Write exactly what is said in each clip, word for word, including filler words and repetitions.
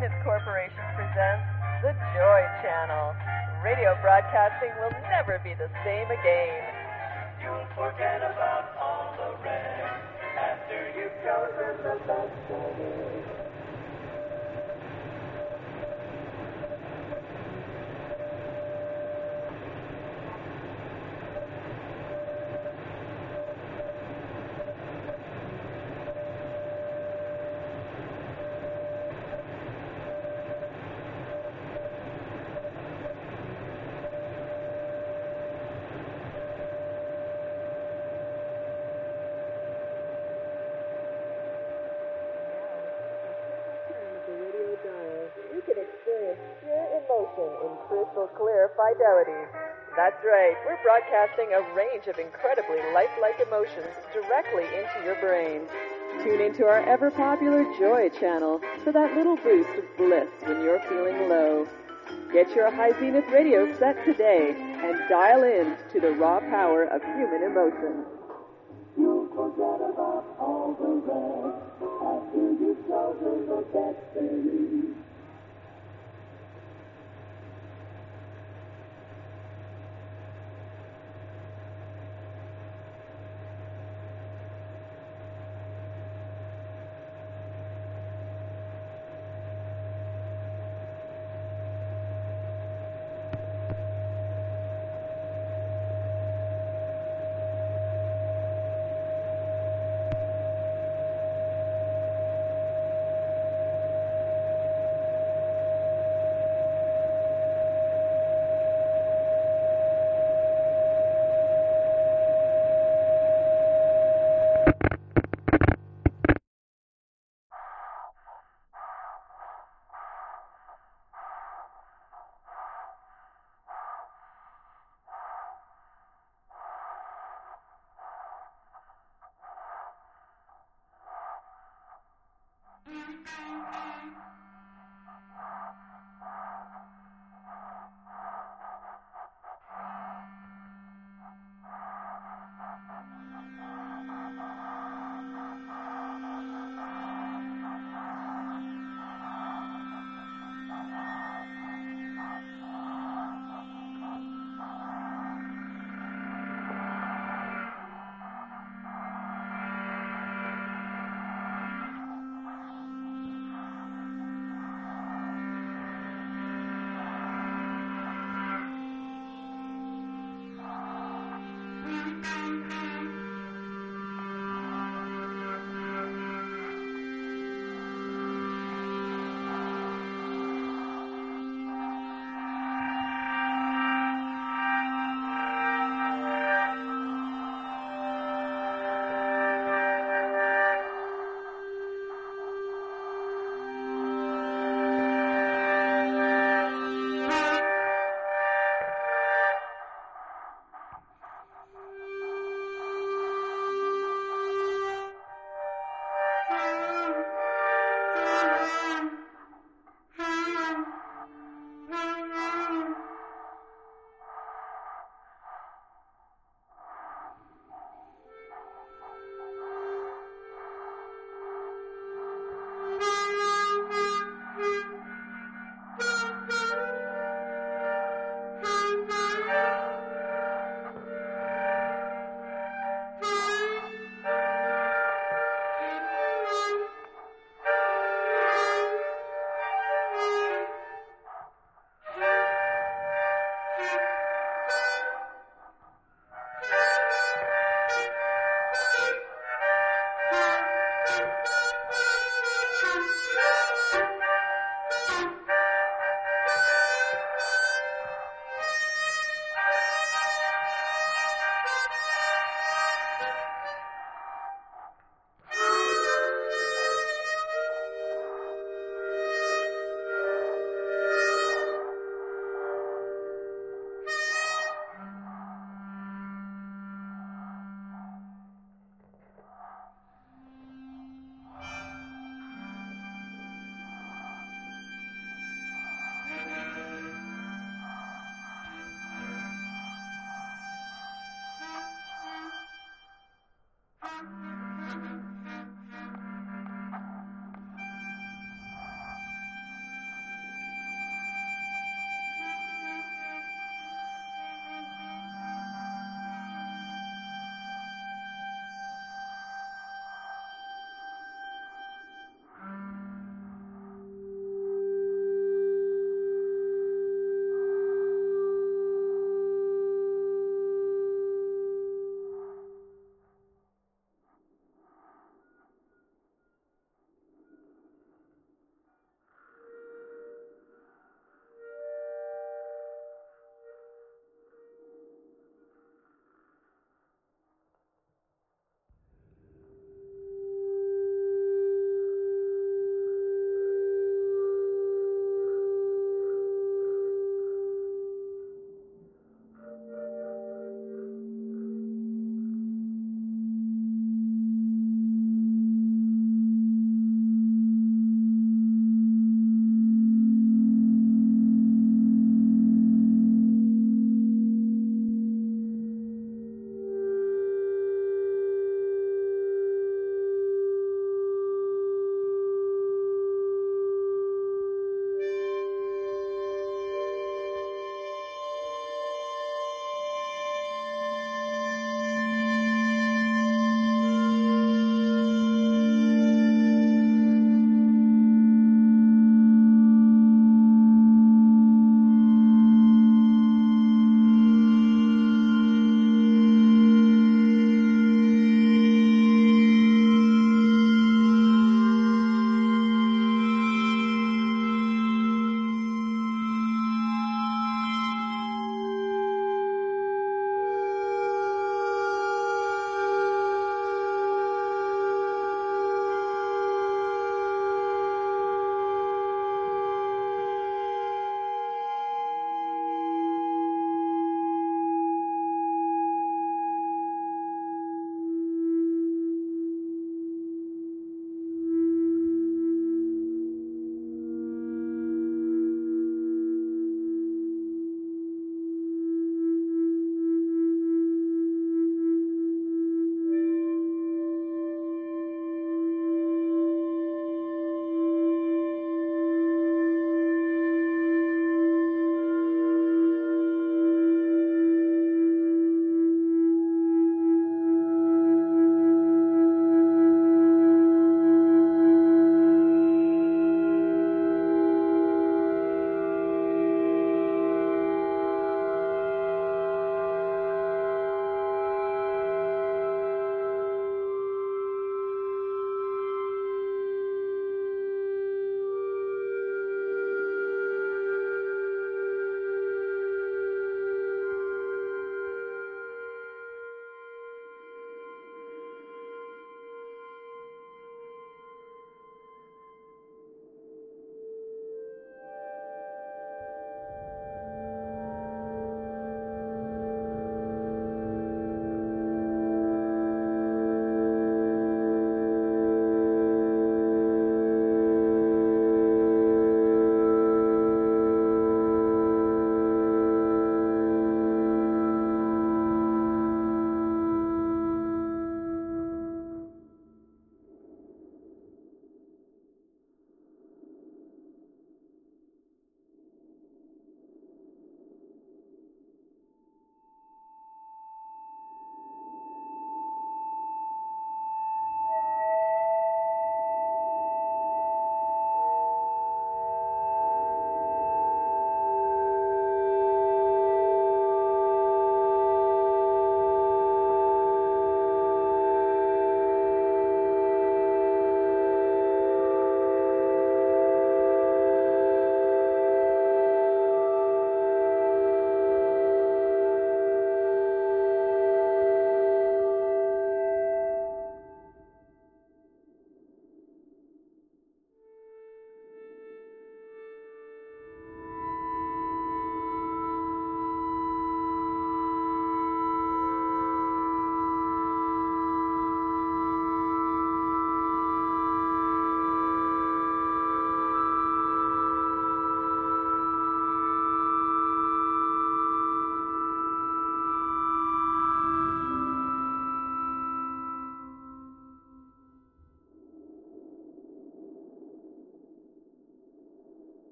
Entertainment Corporation presents The Joy Channel. Radio broadcasting will never be the same again. You'll forget about all the rest after you've chosen the best way. You can experience pure emotion in crystal clear fidelity. That's right, we're broadcasting a range of incredibly lifelike emotions directly into your brain. Tune into our ever-popular Joy Channel for that little boost of bliss when you're feeling low. Get your High Zenith radio set today and dial in to the raw power of human emotion. You'll forget about all the rest after you've chosen the best thing.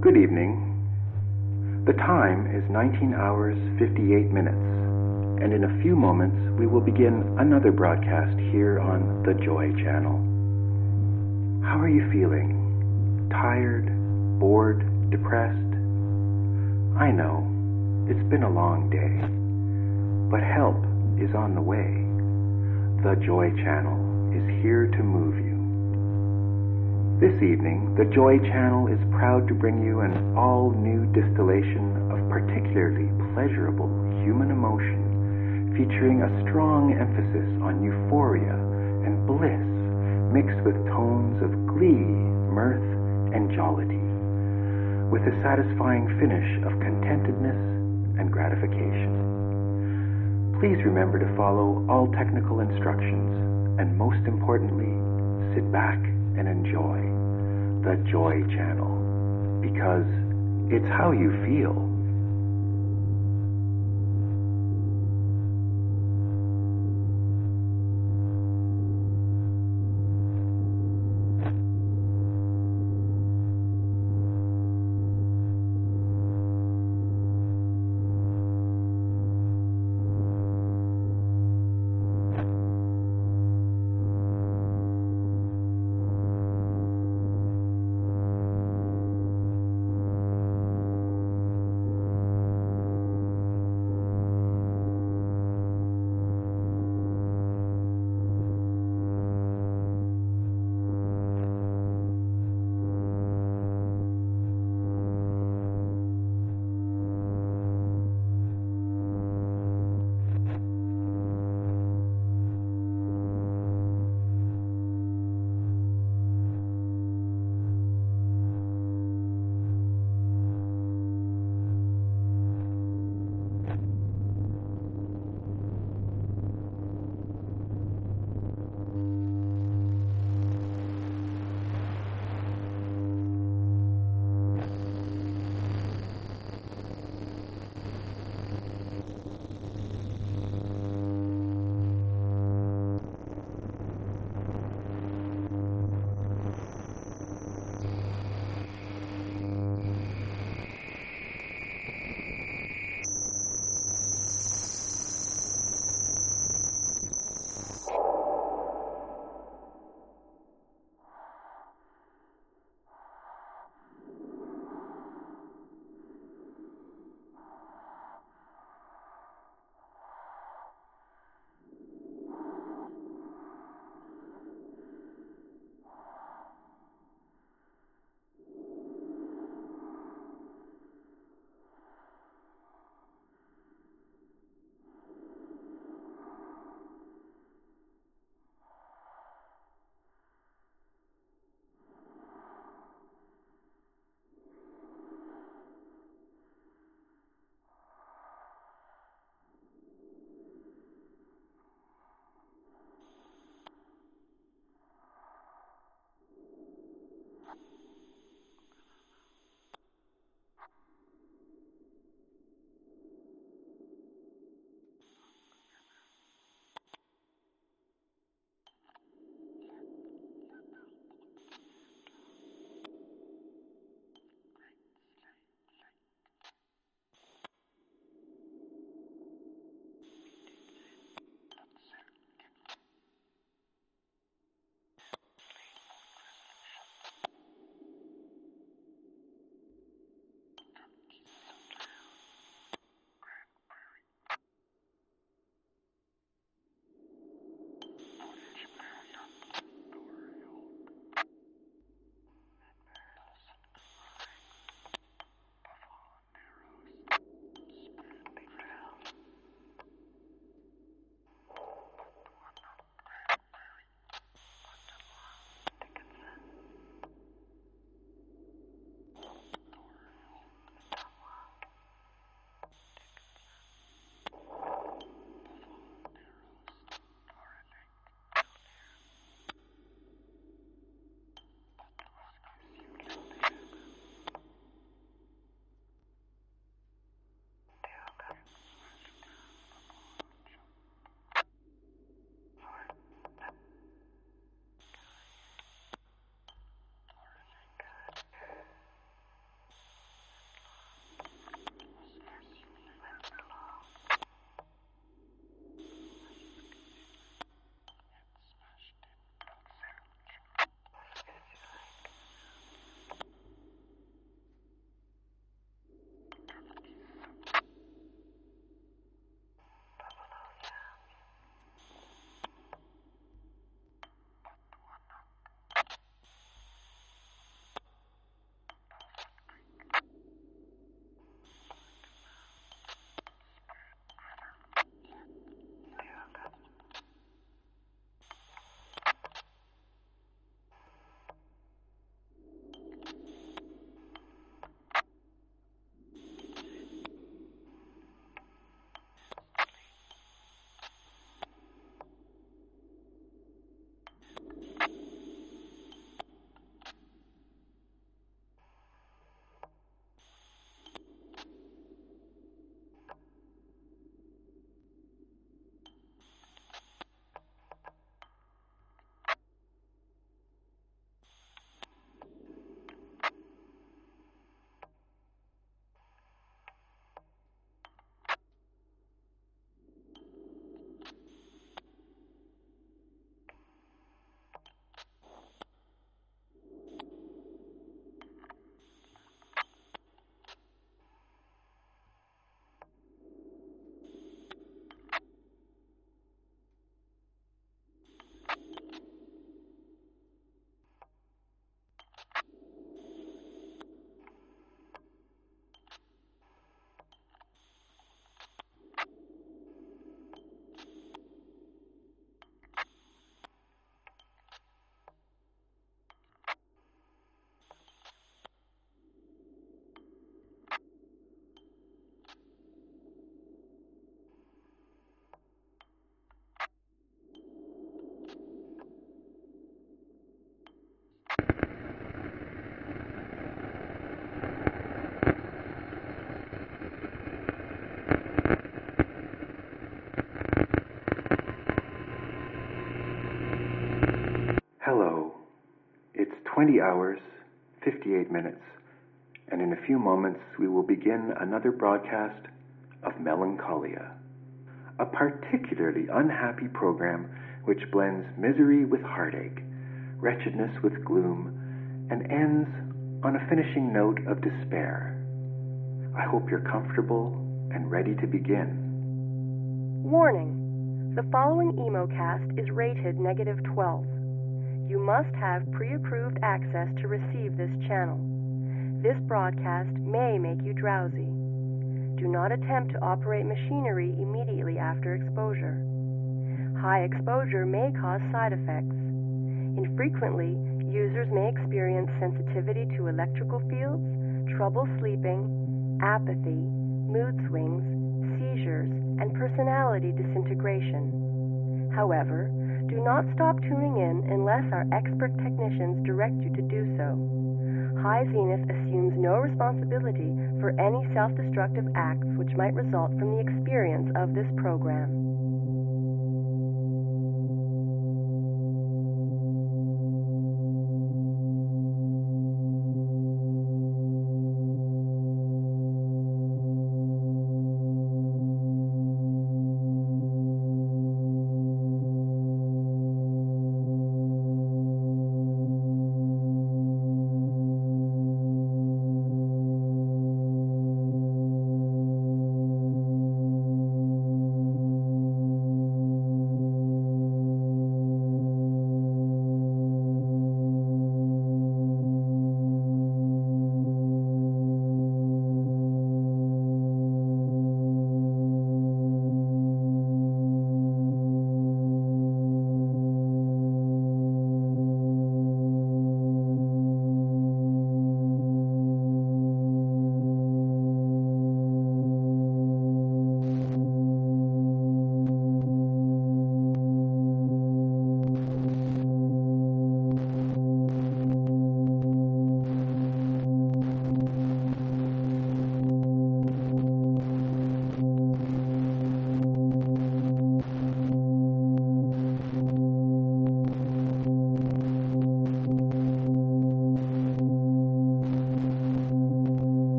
Good evening. The time is nineteen hours fifty-eight minutes, and in a few moments we will begin another broadcast here on the Joy Channel. How are you feeling? Tired? Bored? Depressed? I know, it's been a long day, but help is on the way. The Joy Channel is here to move you. This evening, the Joy Channel is proud to bring you an all-new distillation of particularly pleasurable human emotion, featuring a strong emphasis on euphoria and bliss, mixed with tones of glee, mirth, and jollity, with a satisfying finish of contentedness and gratification. Please remember to follow all technical instructions, and most importantly, sit back and enjoy the Joy Channel, because it's how you feel. twenty hours, fifty-eight minutes, and in a few moments we will begin another broadcast of Melancholia, a particularly unhappy program which blends misery with heartache, wretchedness with gloom, and ends on a finishing note of despair. I hope you're comfortable and ready to begin. Warning. The following EmoCast is rated negative twelve. You must have pre-approved access to receive this channel. This broadcast may make you drowsy. Do not attempt to operate machinery immediately after exposure. High exposure may cause side effects. Infrequently, users may experience sensitivity to electrical fields, trouble sleeping, apathy, mood swings, seizures, and personality disintegration. However, do not stop tuning in unless our expert technicians direct you to do so. High Zenith assumes no responsibility for any self-destructive acts which might result from the experience of this program.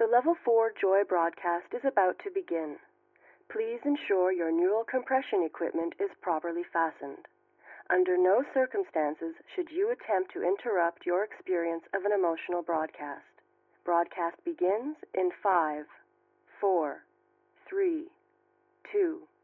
The Level four Joy broadcast is about to begin. Please ensure your neural compression equipment is properly fastened. Under no circumstances should you attempt to interrupt your experience of an emotional broadcast. Broadcast begins in five, four, three, two,